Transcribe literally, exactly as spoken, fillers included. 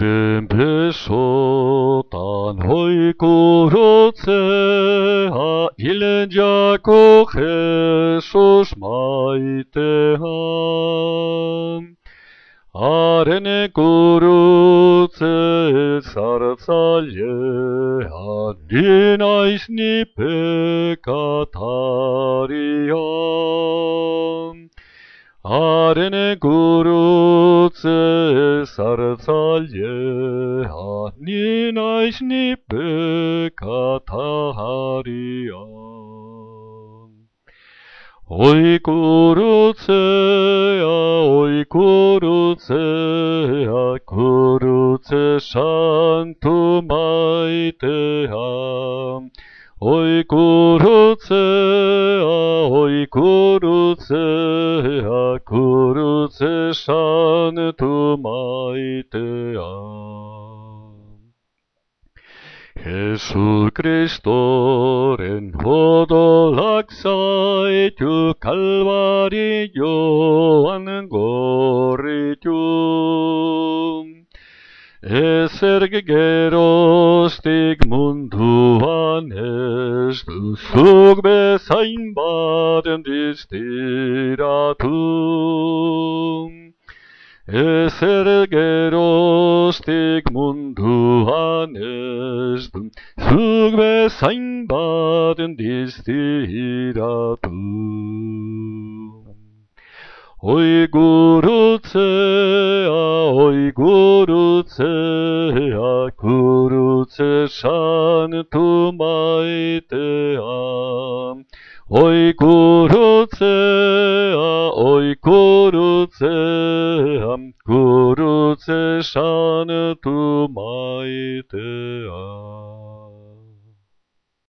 Iben besotan hoikurutzea, hilendako Jesus maitean. Haren gurutze zartzailean, ni naiz ni pekatarian. Haren gurutze zartzailean, ni naiz ni pekatarian. Oi gurutzea, oi gurutzea, gurutze santu maitea. Oi gurutzea, oi gurutzea, gurutze santu maitea. Jesus Kristoren odolak zaitu Kalbarioan gorritu. Ezer geroztik munduan ez duzuk bezain baten diztiratu. Ezer geroztik munduan ez duzuk bezain baten diztiratu. Oi gurutzea, oi gurutzea, gurutze santu maitea. Oi gurutzea, oi gurutzea, gurutze santu maitea.